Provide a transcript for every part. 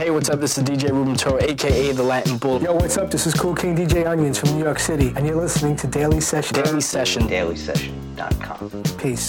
Hey, what's up? This is DJ Ruben Toro, aka The Latin Bull. Yo, what's up? This is Cool King DJ Onions from New York City, and you're listening to Daily Session. Daily Session. DailySession.com. Peace.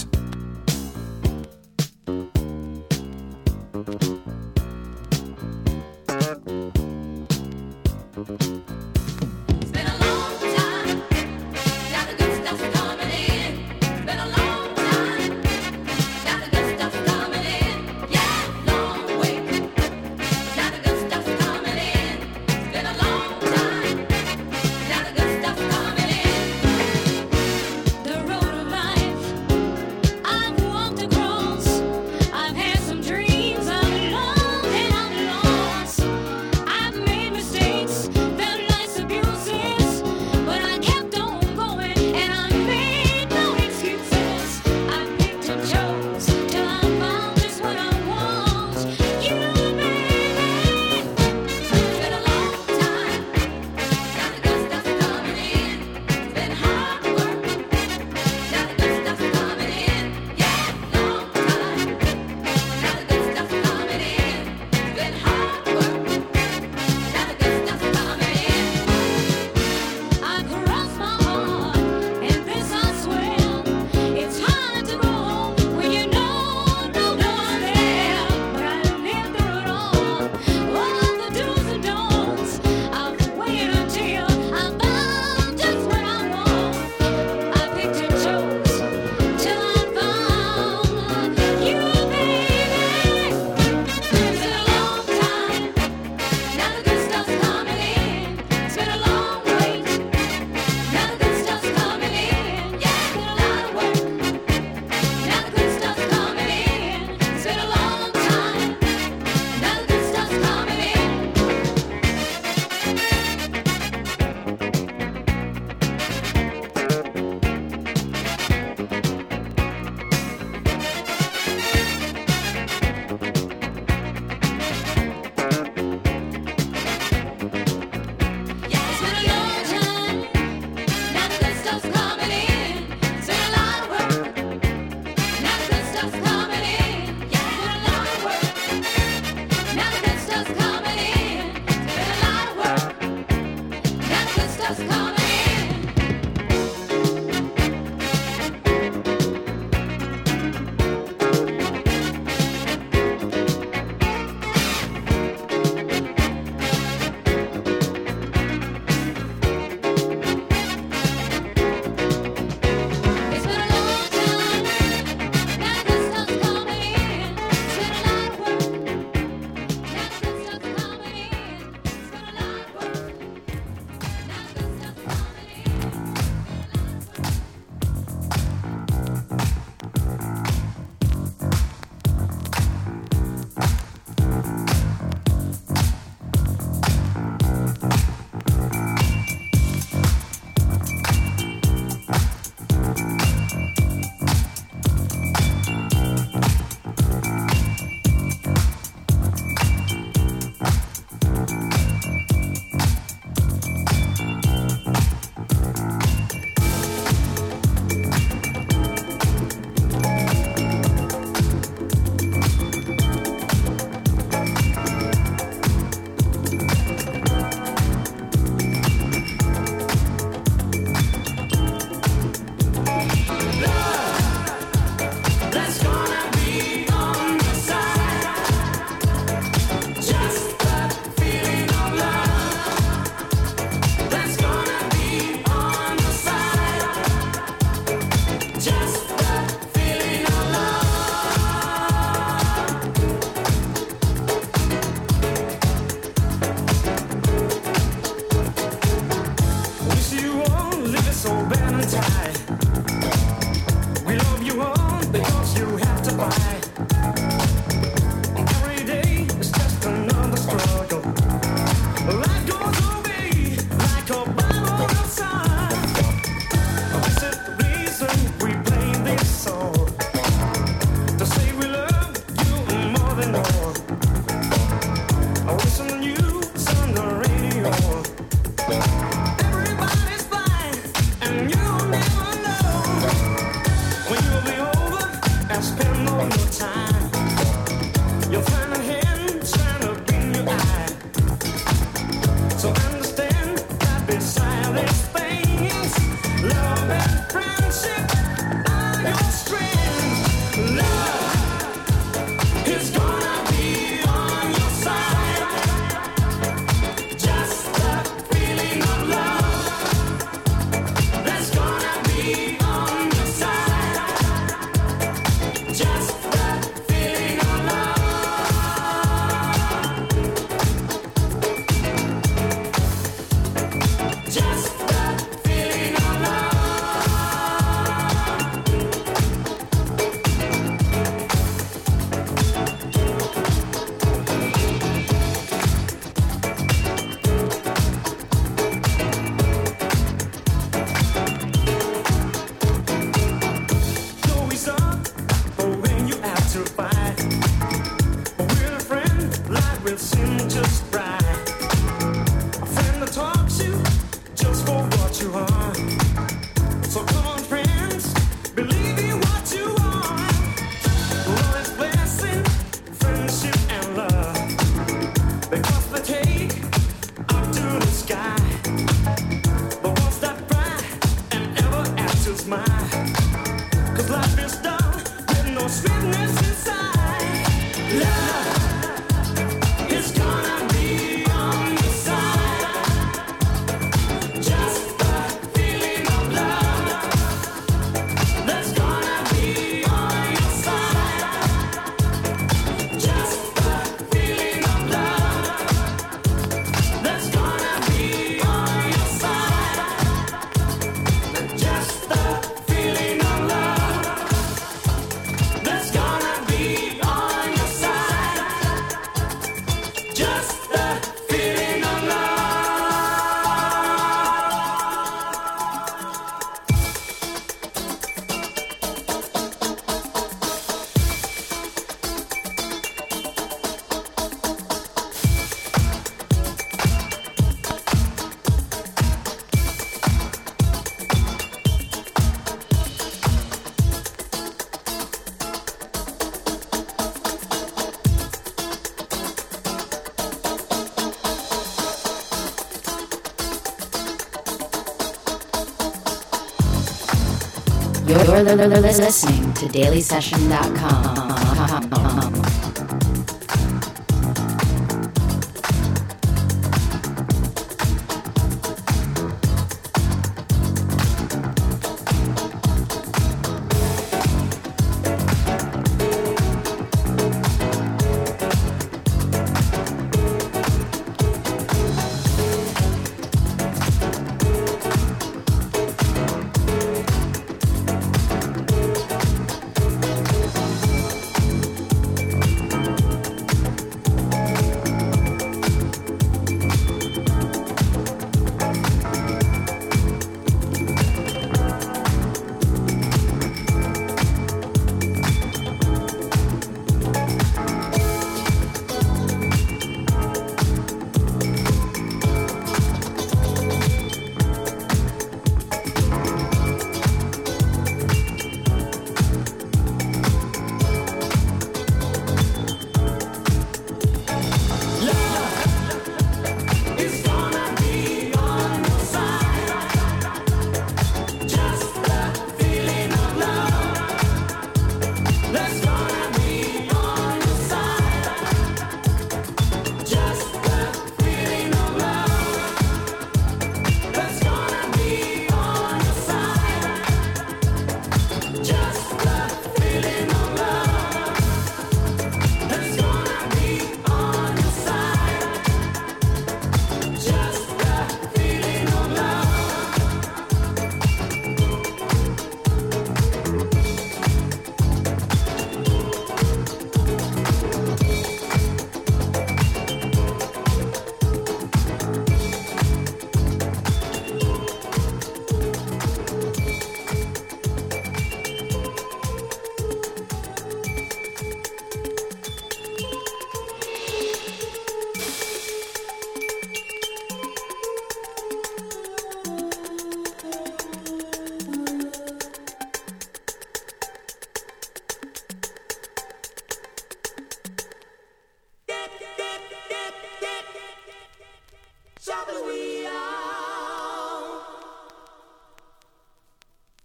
You're listening to dailysession.com.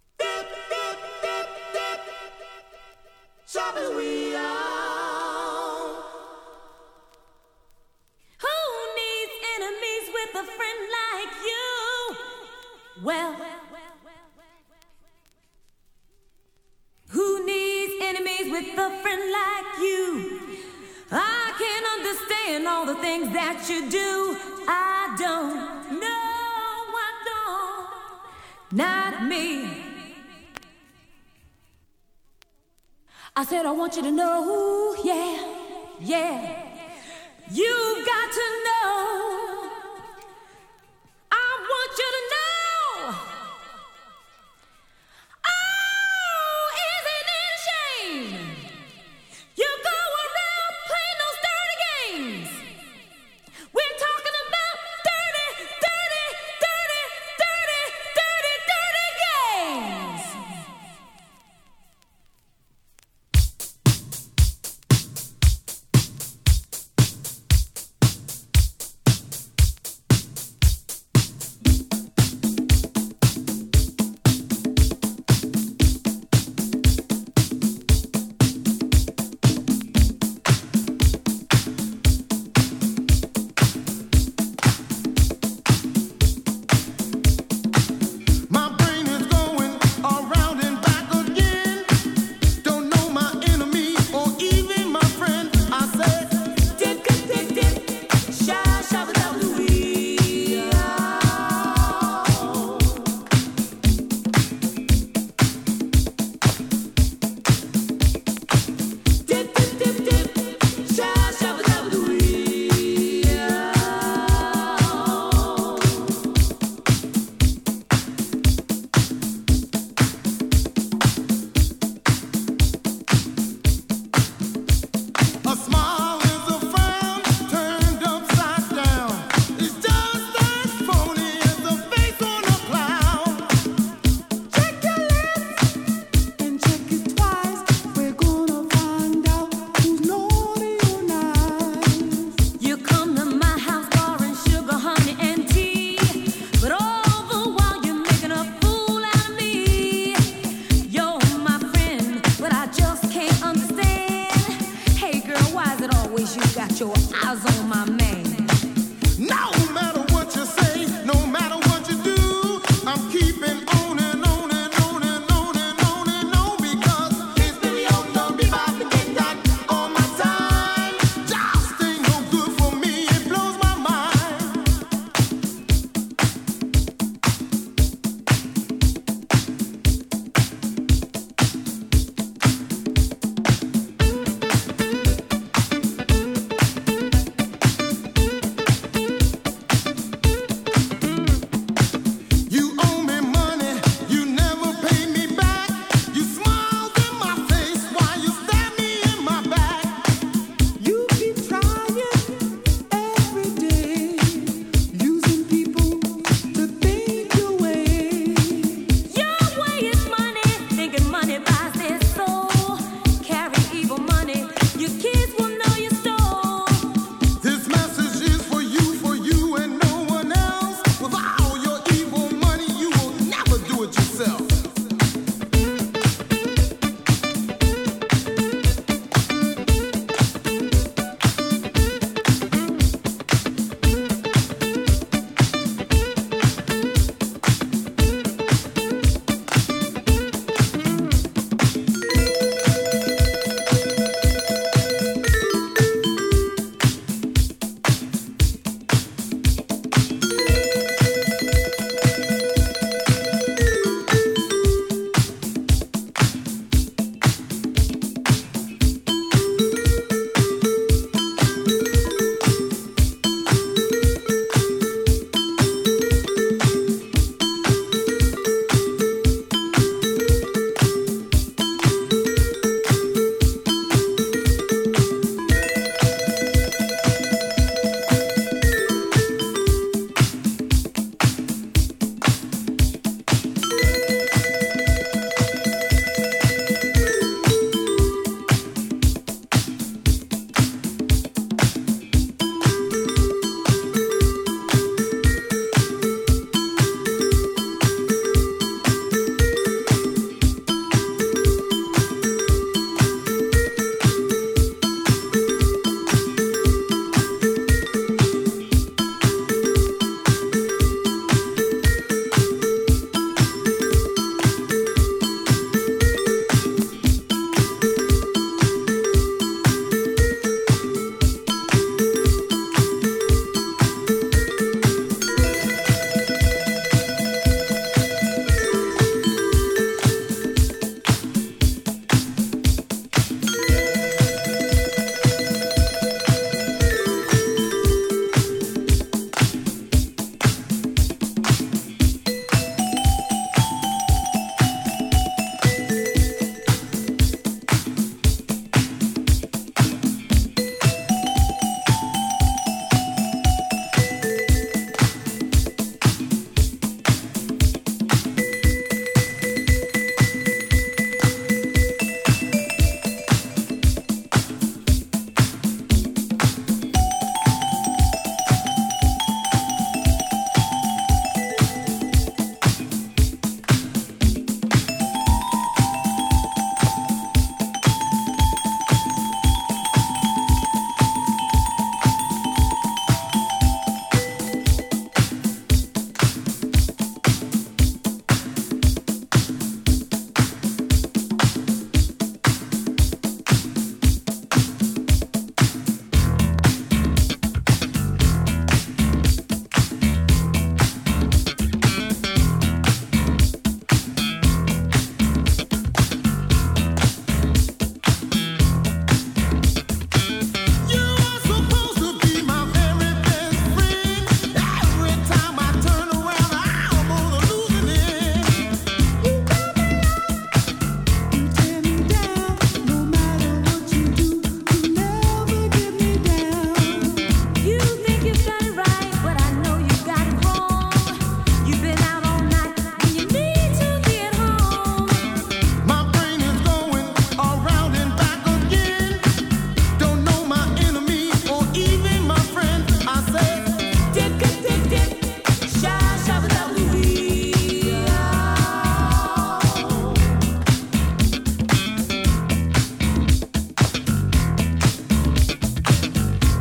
Trouble we are. Well, who needs enemies with a friend like you? I can't understand all the things that you do. I don't, no, I don't, not me. I said I want you to know, yeah, yeah. You've got to know. I want you to know. Oh, isn't it a shame? You go around playing those dirty games. We're talking about dirty, dirty, dirty, dirty, dirty, dirty games.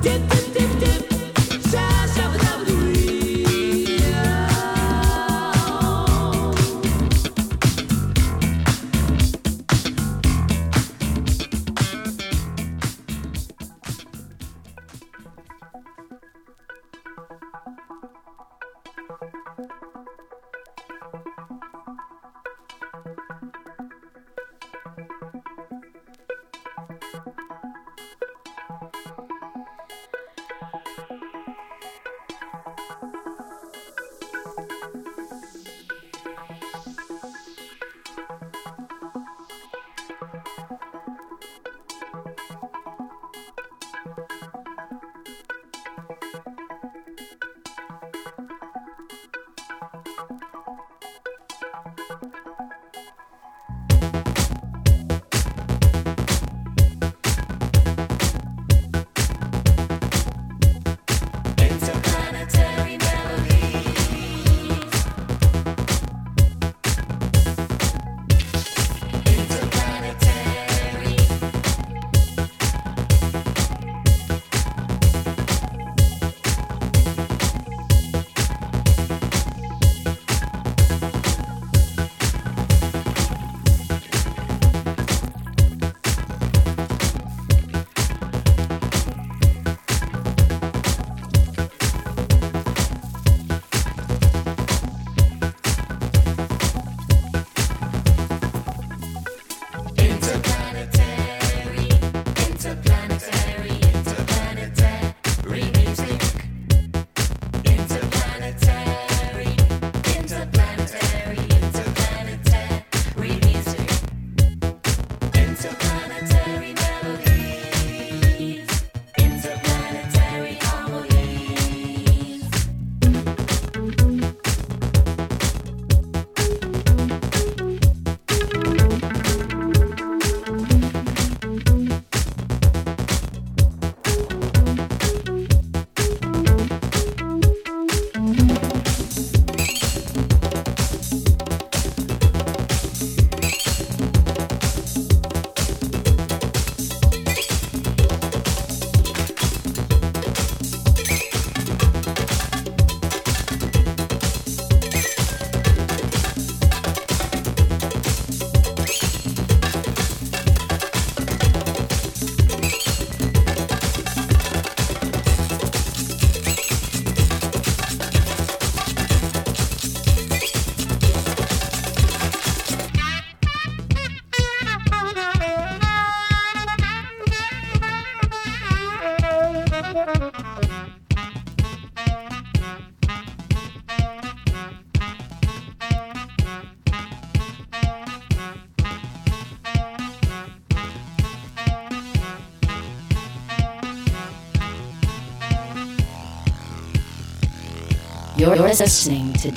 You're listening to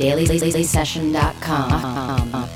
DailySession.com.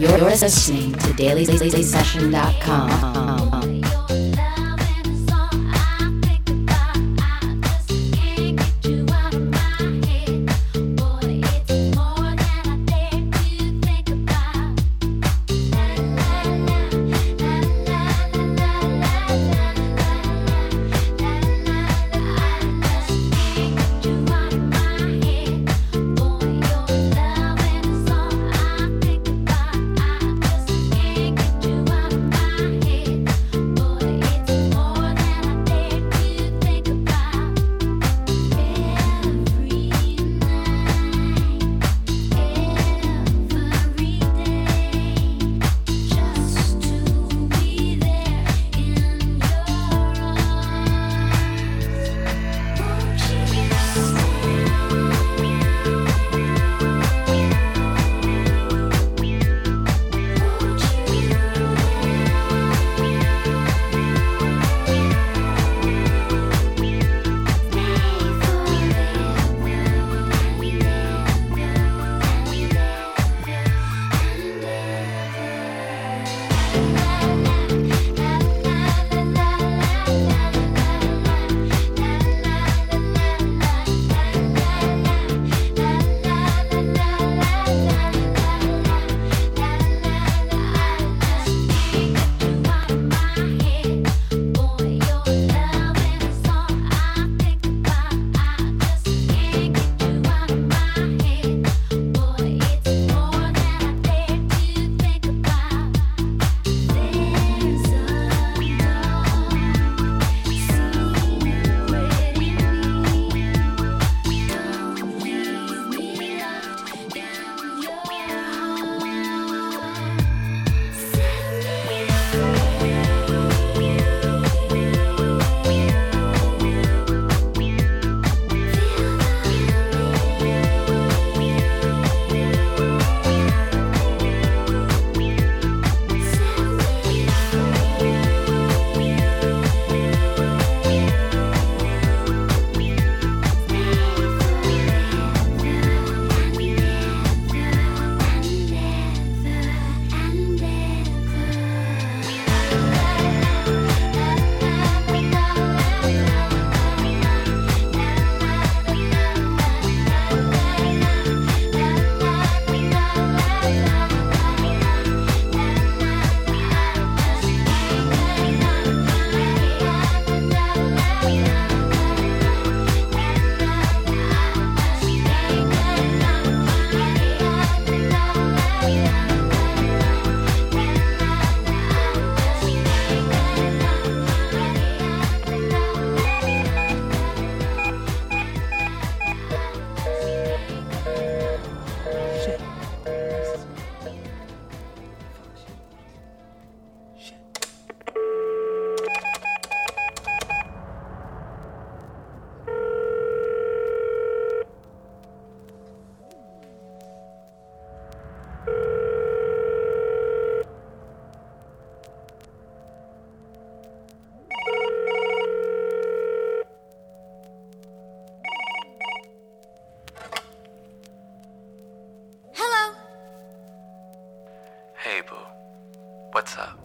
You're listening to DailySession.com. What's up?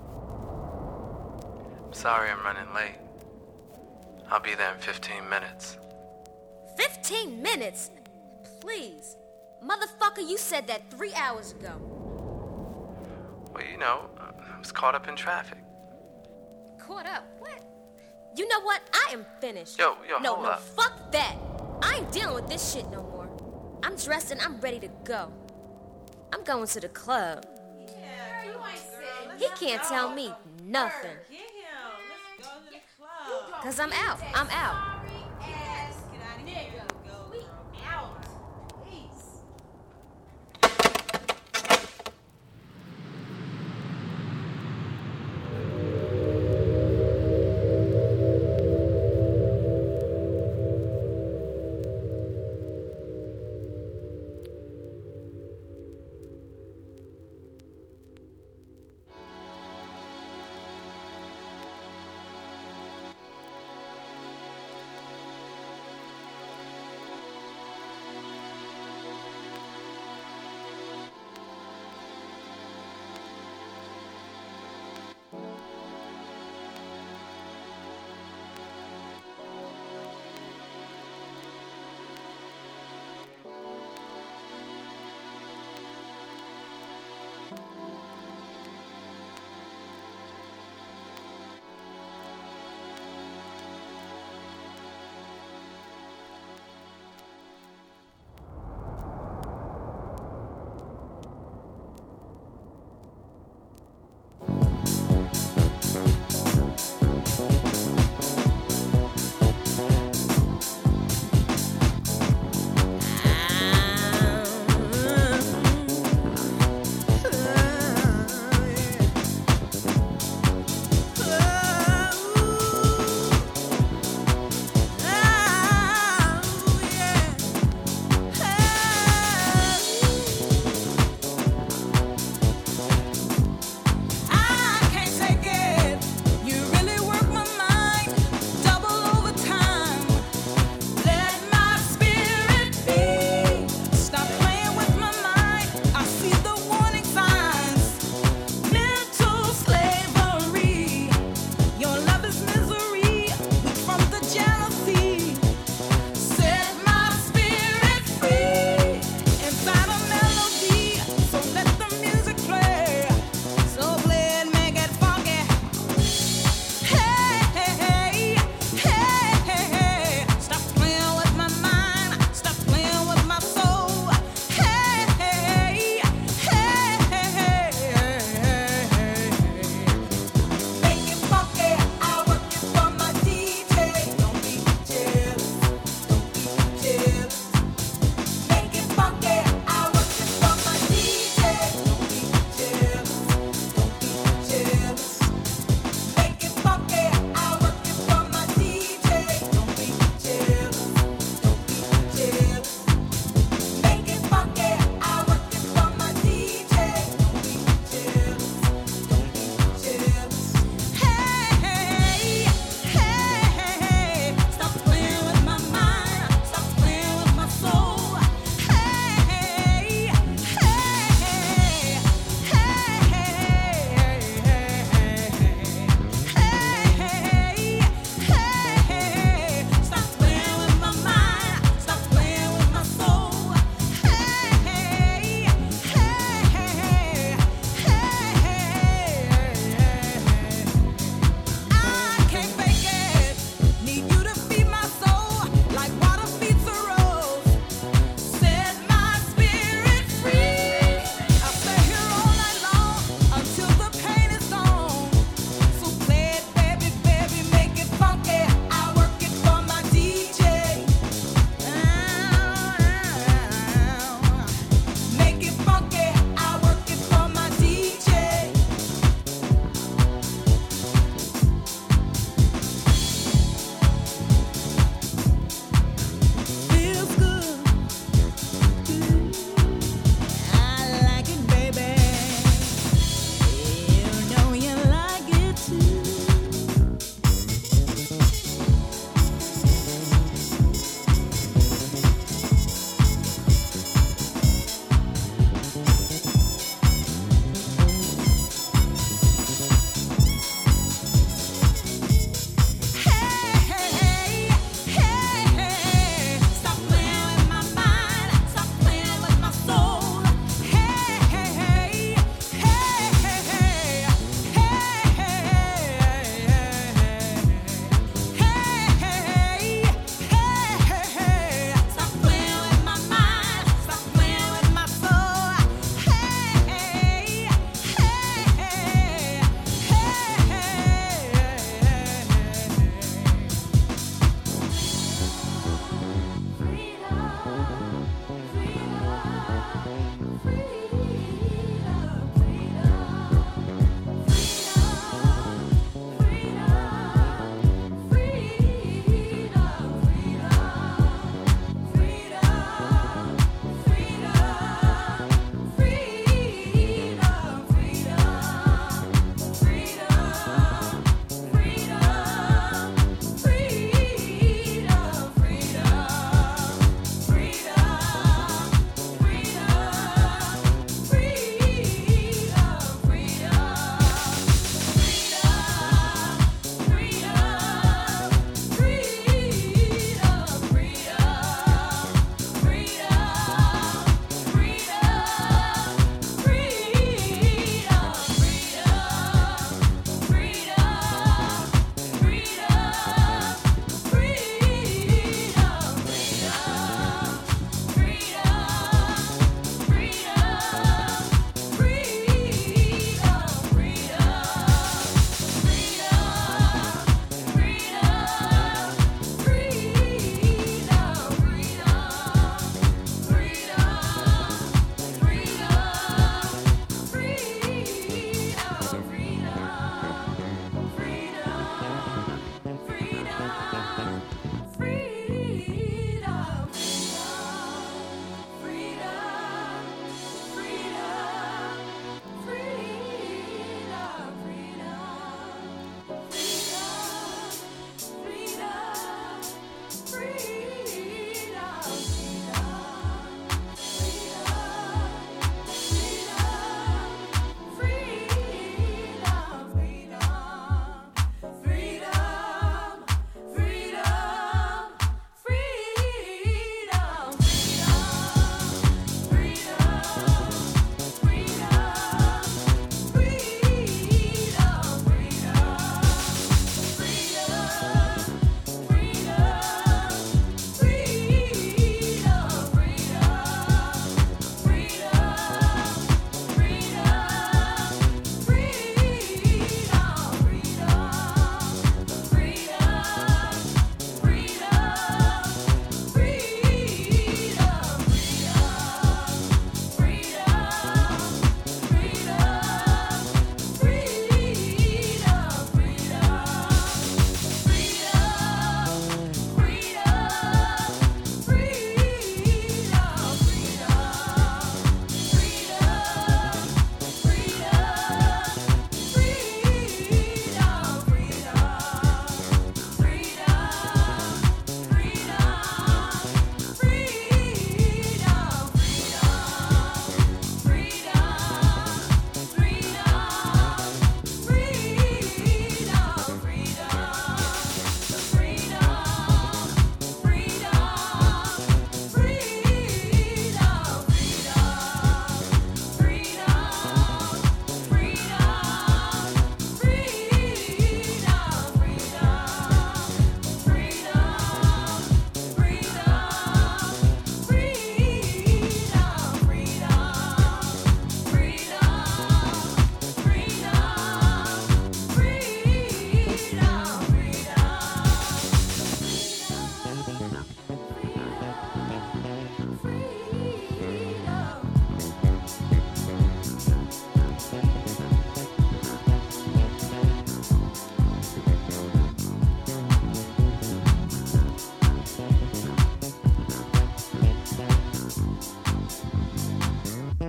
Sorry I'm running late. I'll be there in 15 minutes. 15 minutes? Please. Motherfucker, you said that 3 hours ago. Well, you know, I was caught up in traffic. Caught up? What? You know what? I am finished. Yo, hold up. Fuck that. I ain't dealing with this shit no more. I'm dressed and I'm ready to go. I'm going to the club. He can't tell me nothing. Cause I'm out. I'm out.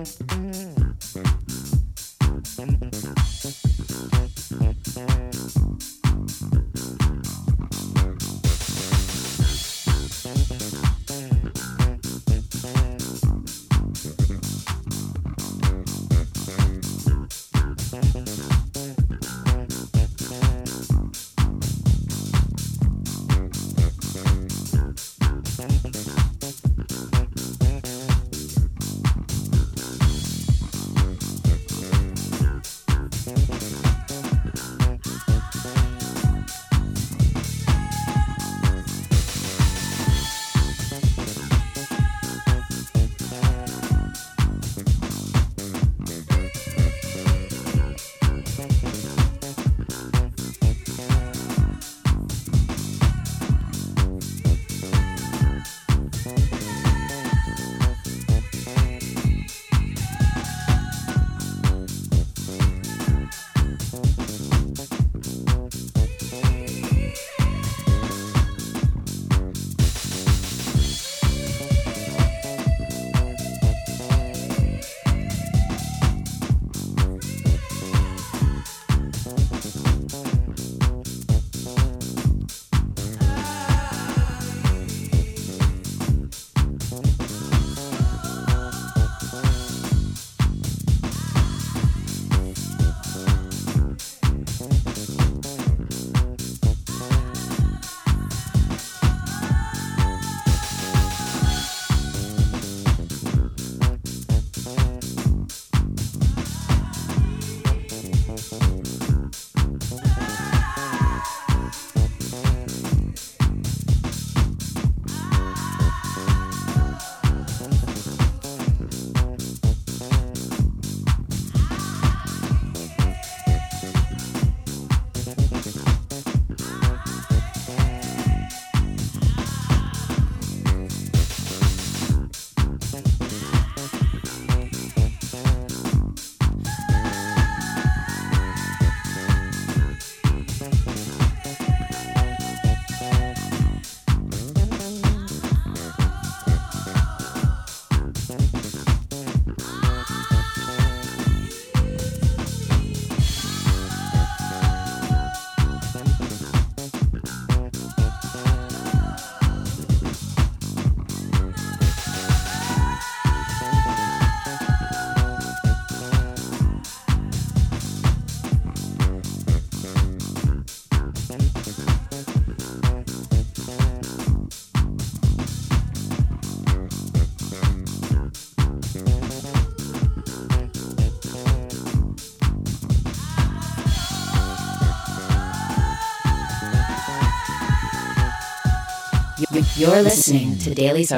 You're listening to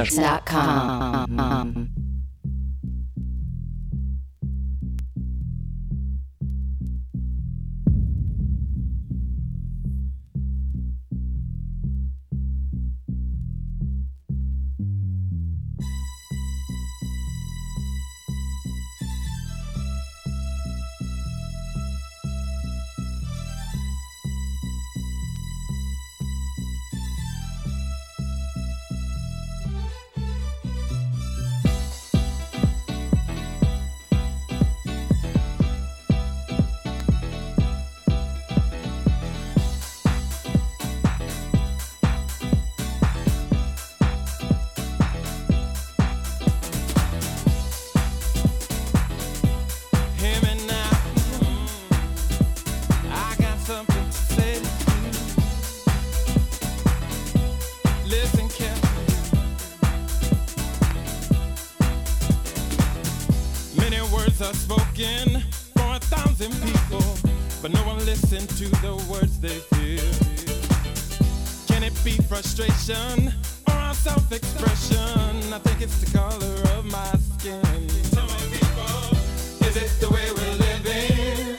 DailySearch.com. Are spoken for 1,000 people, but no one listens to the words they feel. Can it be frustration or our self-expression? I think it's the color of my skin. Tell me, people, is it the way we're living?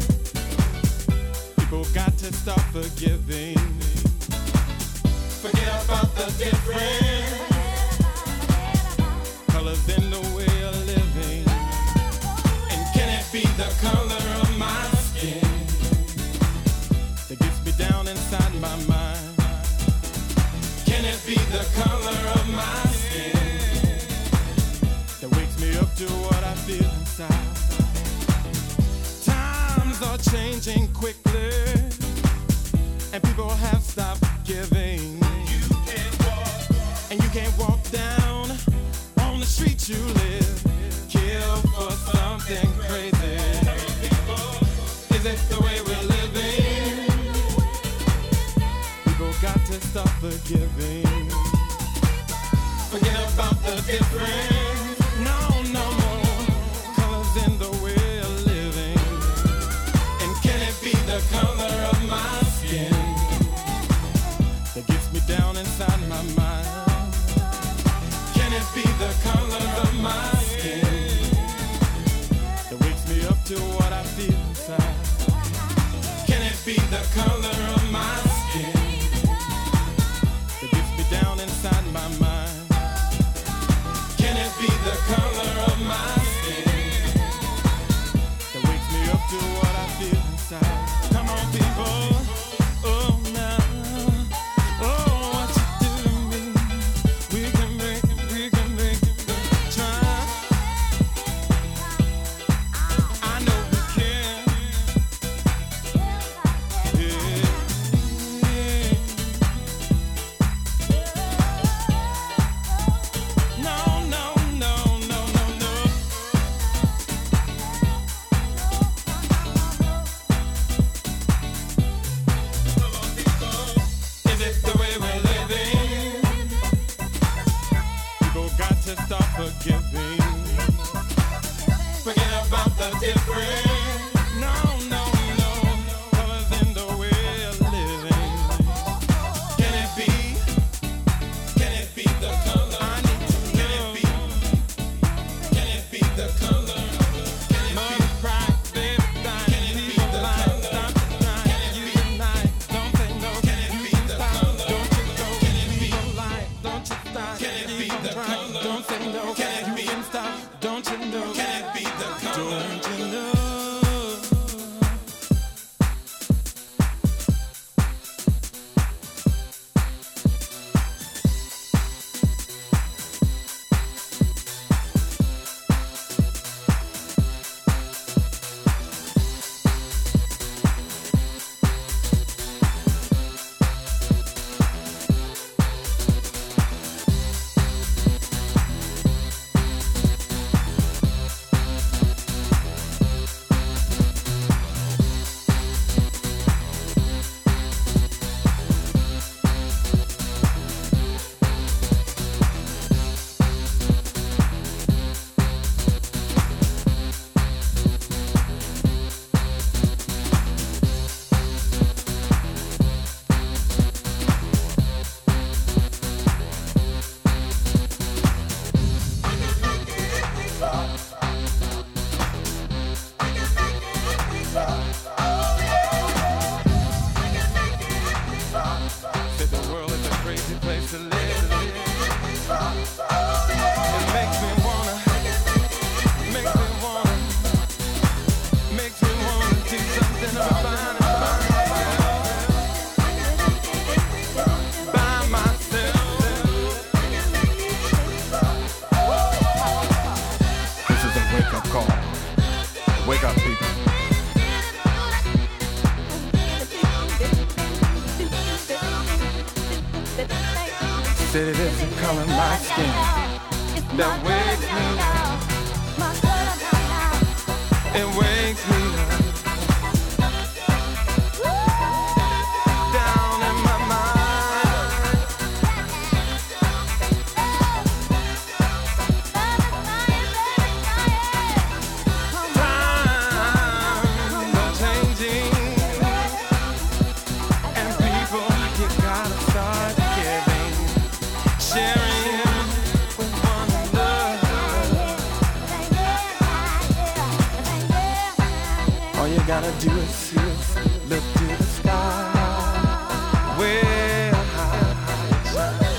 People got to stop forgiving. Forget about the difference. Colors in the way of living. Be the color of my skin that gets me down inside my mind. Can it be the color of my skin that wakes me up inside. Times are changing quickly, and people have stopped giving. And you can't walk down on the street you live, kill for something crazy. Is it the way we're living? People got to stop forgiving. Forget about the difference. No, no more colors in the way of living. And can it be the color of my skin that gets me down inside my mind? Can it be the color of my skin that wakes me up to what I feel inside? Can it be the color of my skin that gets me down inside my mind? Can it be the color of my skin that wakes me up to what I feel inside? Come on, people. Oh, now. Oh, what you do to me. We can make it try. I know we can. Yeah. No, no, no, no, no, no. Is it the way we're living? People got to stop forgiving. Forget about the difference. No, no, no. Colors in the way of living. Can it be? Can it be the color? I need to know. Can it be? Can it be the color? Can it be? Pride, baby, die. Can it be the color? Stop trying. Can it be? Night. Don't say no. Can it be the color? Don't you go. Can it be? Light. Don't you stop. Can it be the color? Don't say no. Can it be? Stop. Don't you know? Can it be the color? Don't you know? Said the world is a crazy place to live. It makes me wanna do something about it by myself. This is a wake-up call. Wake up, people. Said it is the color of my skin that wakes me up. It wakes me up. Down in my mind. Times are changing, and people, you gotta start giving, sharing with one another. All you gotta do is look to the sky. Where high it shines.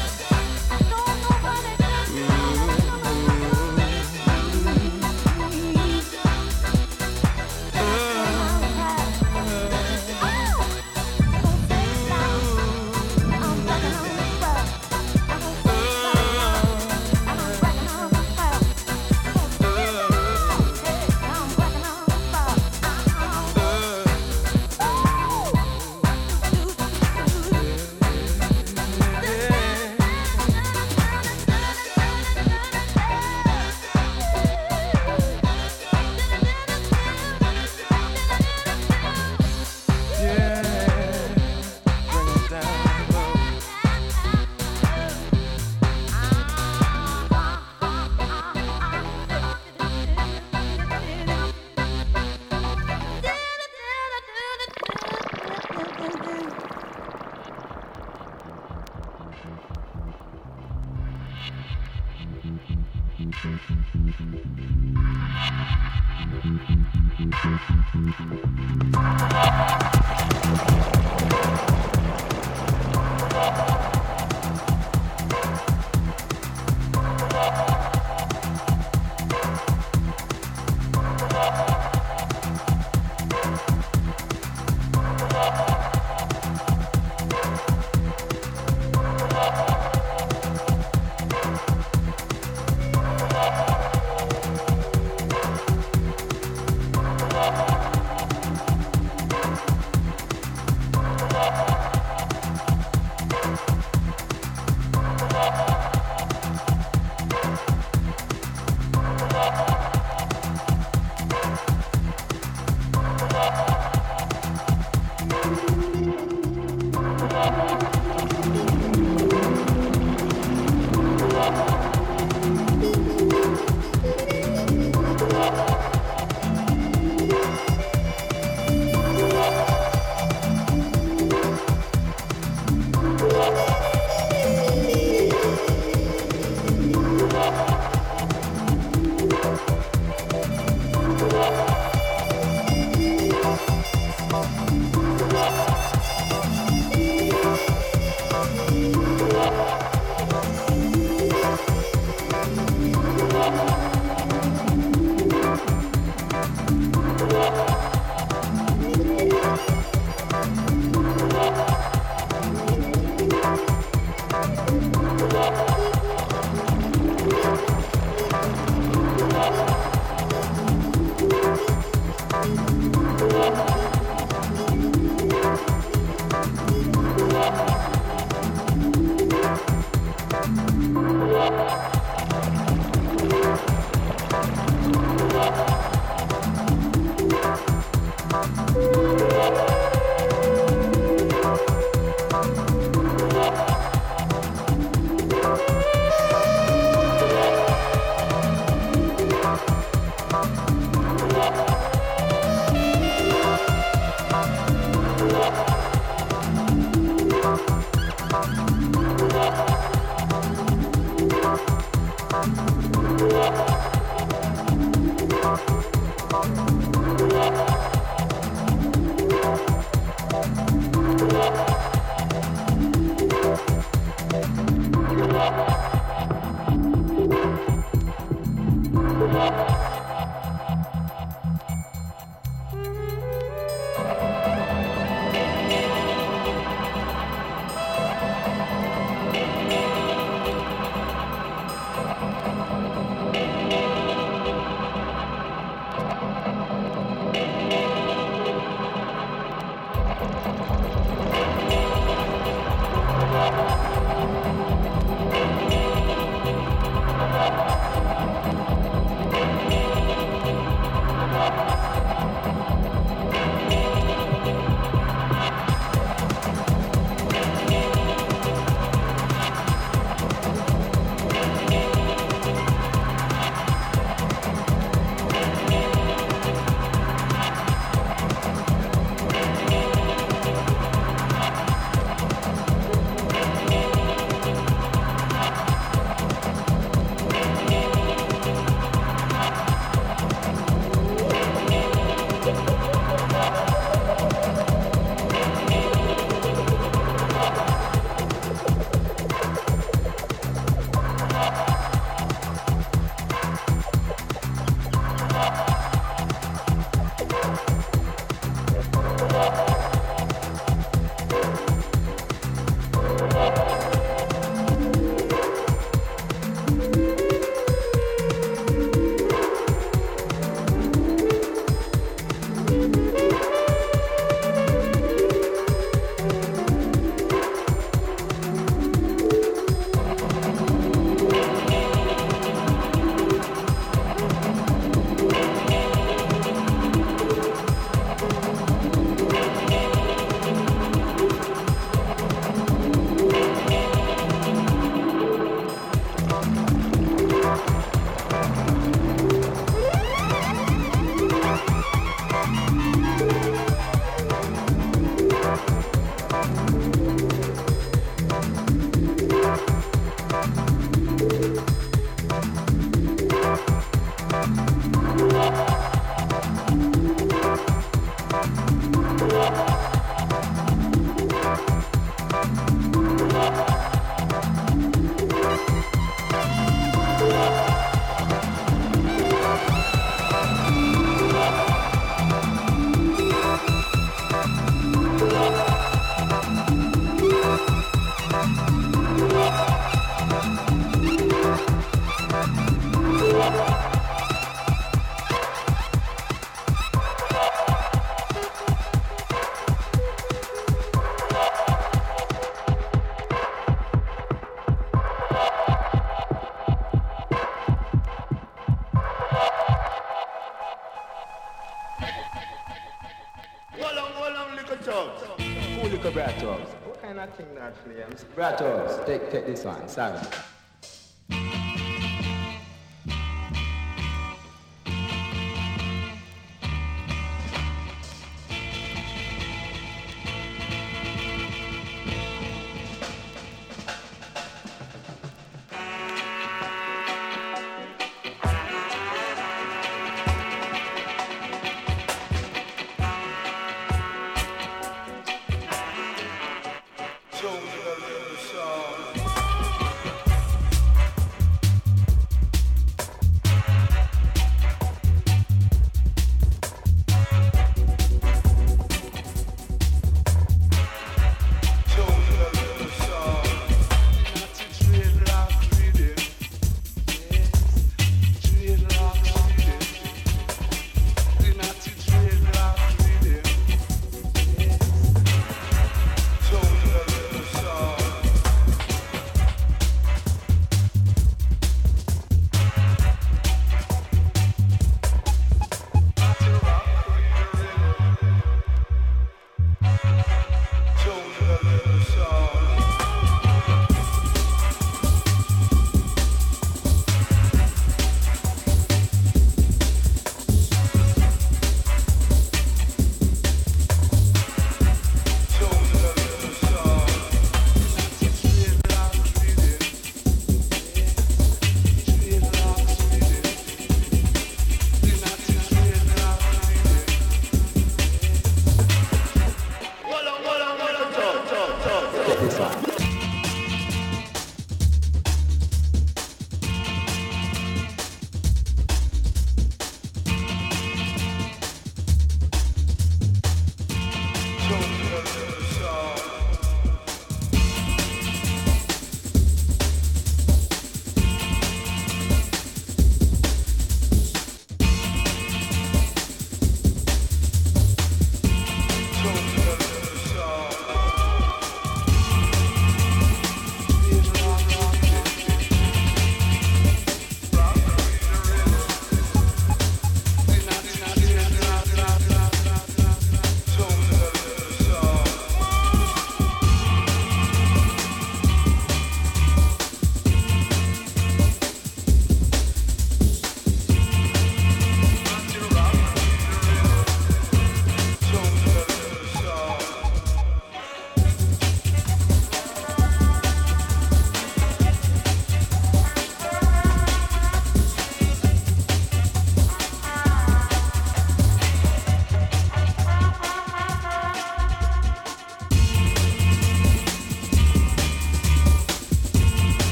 Hold on, little chugs. Who little brat chugs? What kind of thing that flames? Brat chugs, take this one, sorry.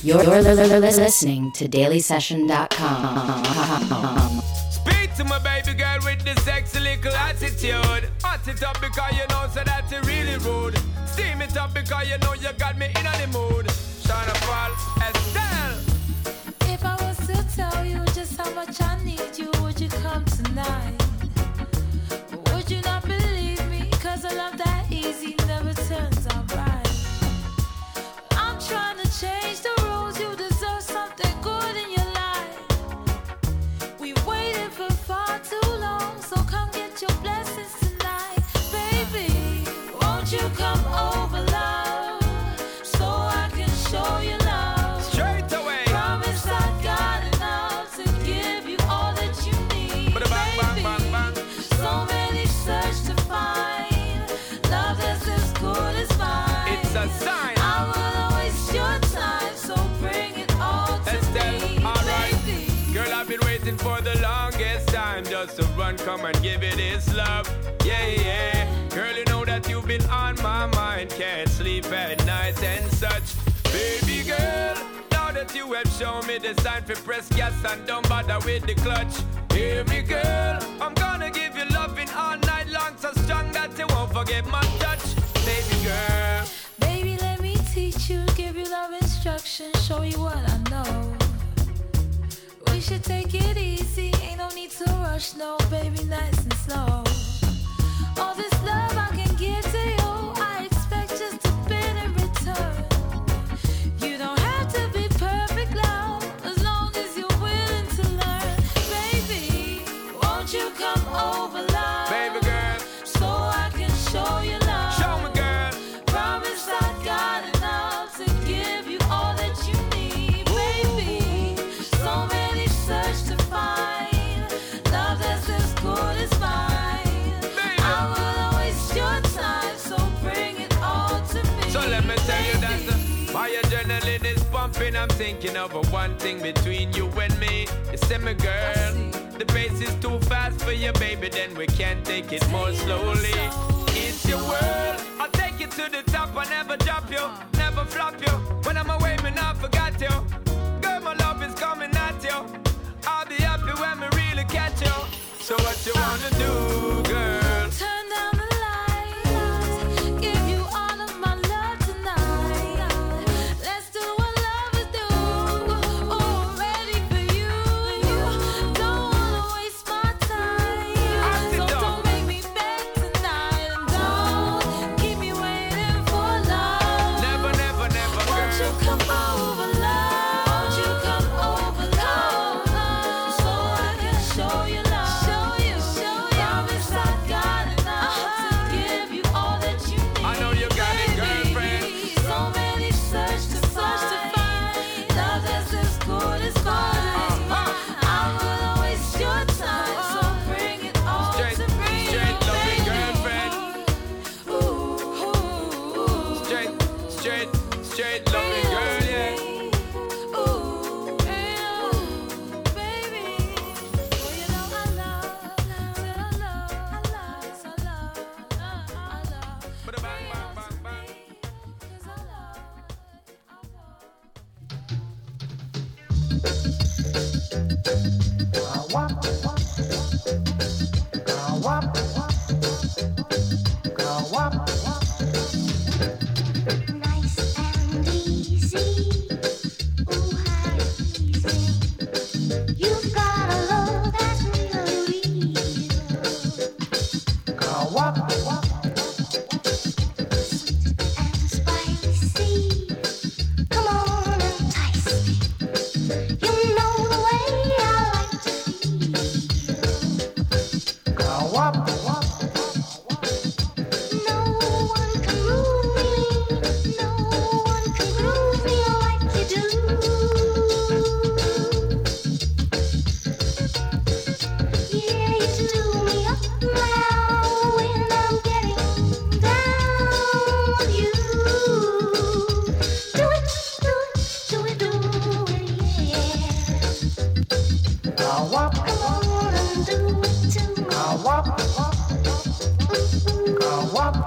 You're listening to dailysession.com. Speak to my baby girl with the sexy little attitude. Hot it up because you know so that you really rude. Steam it up because you know you got me in the mood. Shine a fall, Estelle. If I was to tell you just how much I need you, would you come tonight? Or would you not believe me? Cause a love that easy never turns out right. I'm trying to change the rules. You deserve something good in your life. We waited for far too long, so come get your blessings tonight. Baby, won't you come over, love, so I can show you love. Straight away. Promise I got enough to give you all that you need. Bang, bang, bang, bang. So many search to find love that's as good as mine. It's a sign. I will waste your time, so bring it all to Estelle, me, alright. baby. Girl, I've been waiting for the longest time just to run, come and give it this love. Yeah, yeah. Girl, you know that you've been on my mind. Can't sleep at night and such. Baby girl, now that you have shown me the sign for press gas and don't bother with the clutch. Hear me, girl, I'm gonna give you loving all night long, so strong that you won't forget my touch. Baby girl. Baby, let me teach you, give you love instruction, show you what I know. We should take it easy, ain't no need to rush, no, baby, nice and slow. All this love I can give to you, I expect just a bit in return. You don't have to be perfect, love, as long as you're willing to learn. Baby, won't you come over, love? Baby girl. So I can show you love. Show me, girl. Promise I got enough to give you all that you need, baby. So many search to find love that's as good as mine. Baby. I will waste your time, so bring it all to me. So let me tell you that baby. my adrenaline is pumping. I'm thinking of one thing between you and me. You see me, girl. The pace is too fast for you, baby. Then we can't take it more slowly. It's your world. I'll take you to the top. I never drop you, never flop you. When I'm away, me not forgot you. Girl, my love is coming at you. I'll be happy when we really catch you. So what you wanna do, girl? Turn down the lights, give you all of my love tonight. Let's do what lovers do. Oh, I'm ready for you. Don't wanna waste my time, so don't make me beg tonight. And don't keep me waiting for love. Never, never, never, Won't you girl. come over, love? Won't you come over, love? So I can show you love. Promise I got enough to give you all that you need. I know you got it, girlfriend. So many search to find love that's as good as mine. I will waste your time, so bring it all Straight, to me, straight, loving baby. girlfriend. Straight, straight, straight, loving girl, yeah. Bada bang, bang, bang, bang. Nice and easy. Oh, how easy. You've got a love that's really real. Sweet and spicy. Come on, entice me. You know the way I like to feel. No one can move me. No one can groove me like you do. Yeah, you do me up now when I'm getting down with you. Do it, yeah. Come on and do it to me.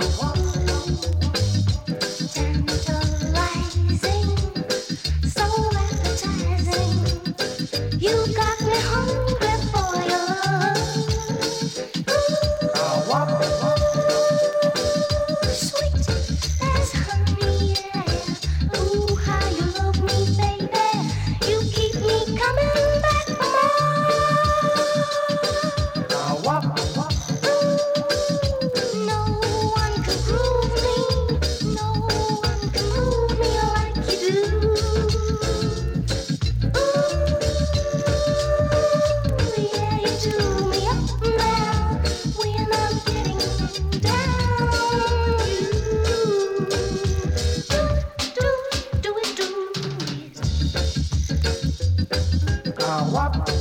Tantalizing, so got me hungry for your love. Sweet as honey, yeah. Ooh, how you love me, baby. You keep me coming back for more. No one can prove me. No one can move me like you do. Yeah, you do me up now when I'm getting down. You do it.